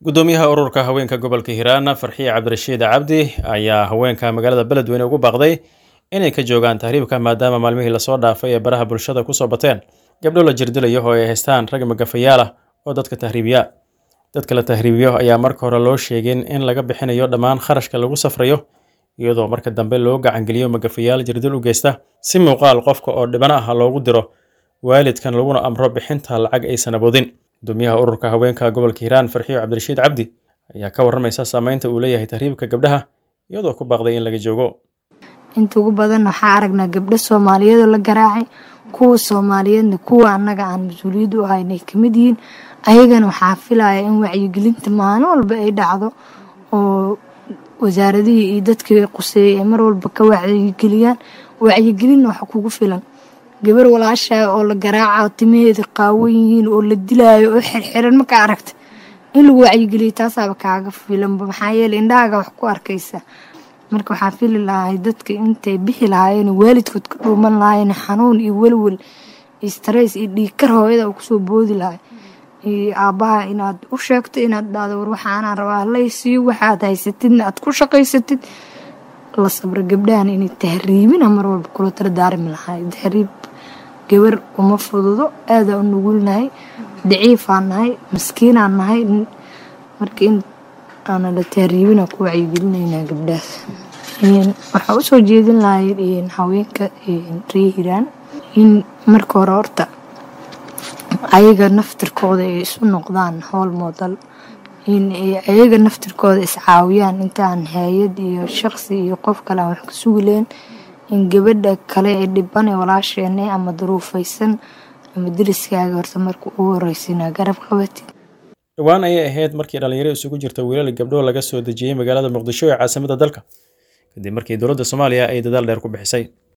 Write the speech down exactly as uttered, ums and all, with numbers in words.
gudoomiyaha ururka haweenka gobolka Hiiraan Farxiye Cabdirashiid Cabdi ayaa haweenka magaalada Beledweyne ugu baaqday inay ka joogaan tahriibka maadaama maalmihii la soo dhaafay ee baraha bulshada ku soo bateen gabdho la jirdilayo oo ay haystaan rag magafayaal ah oo dadka tahriibiya dadka la tahriibiyo ayaa marka hore loo sheegin in laga bixinayo dhammaan kharashka lagu safrayo iyadoo marka dambe loo gacan geliyo magafayaal jirdil u geysta si muuqaal qofka oo dhibana ah loogu diro waalidkan laguna amro bixinta lacag aysan awoodin gudoomiyaha ururka haweenka gobolka Hiiraan Farxiye Cabdirashiid Cabdi ayaa ka warramaysa saameynta uu leeyahay tahriibka gabdhaha iyadoo ku baaqday in laga joogo inta ugu badan waxa aragnaa gabdho Soomaaliyeed oo la garaacay kuwa Soomaaliyeedna kuwa anaga aan mas'uuliyad u ahaynay kamid yihiin ayagana waxa filaaya in wacyigelinta maalin walba ay dhacdo oo wasaaradihii iyo dadkii quseeyay mar walba ka wacyigeliyaan wacyigelin waxa kugu filan gabar walaasha oo la garaaco timaheeda qaawan yihiin oo la dilaayo oo xirxiran marka aragta in lagu wacyigeliyo taasaba kaaga filan maxaa yeelay indhaaga wax ku arkaysa marka waxa fili lahayd dadka intay bixi lahaayeen waalidkood ka dhuuman lahaayeen xanuun iyo walwal stress iyo dhiikar hooyada ku soo boodi lahayd ee aabaha inaad u sheegto inaad dhaado war waxaan rabaa la isii waxaad haysatid aad ku shaqaysatid la sabr gabdhahan inay tahriibina mar walba kula tardaarmi lahayd tahriib gabar uma fududo aad u nugulnahay daciifaan nahay miskiinaan nahay markii aan la tahriibina ku wacyigelinayna gabdhaha in waxa u soo jeedin lahayd in haweenka reer Hiiraan in marka hore horta ayaga naftirkooda ay isu noqdaan howl model in ayaga naftirkooda is caawiyaan intaan hay'ad iyo shakhsi iyo qof kale wax ka suuleen in gabadha kale ee dhiban ee walaasheenay ama duruufaysan ama diriskaaga horta markuu u horeysina garab qabatid dhawaan ayay ahayd markii dhalinyaro isugu jirta wiilal gabdho laga soo dejiyay magaalada Muqdisho ee caasimadda dalka kadib markii dowladda Soomaaliya ay dadaal dheer ku bixisay